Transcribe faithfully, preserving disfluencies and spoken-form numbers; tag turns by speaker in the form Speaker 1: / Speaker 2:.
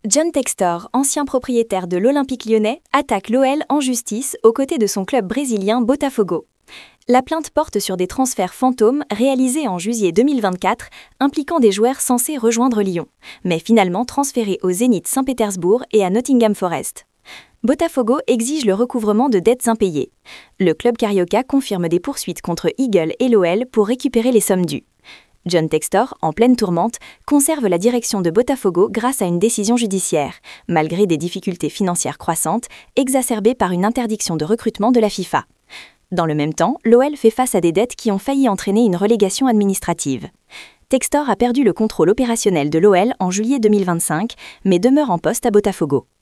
Speaker 1: John Textor, ancien propriétaire de l'Olympique lyonnais, attaque l'O L en justice aux côtés de son club brésilien Botafogo. La plainte porte sur des transferts fantômes réalisés en juillet deux mille vingt-quatre, impliquant des joueurs censés rejoindre Lyon, mais finalement transférés au Zénith Saint-Pétersbourg et à Nottingham Forest. Botafogo exige le recouvrement de dettes impayées. Le club carioca confirme des poursuites contre Eagle et l'O L pour récupérer les sommes dues. John Textor, en pleine tourmente, conserve la direction de Botafogo grâce à une décision judiciaire, malgré des difficultés financières croissantes, exacerbées par une interdiction de recrutement de la FIFA. Dans le même temps, l'O L fait face à des dettes qui ont failli entraîner une relégation administrative. Textor a perdu le contrôle opérationnel de l'O L en juillet deux mille vingt-cinq, mais demeure en poste à Botafogo.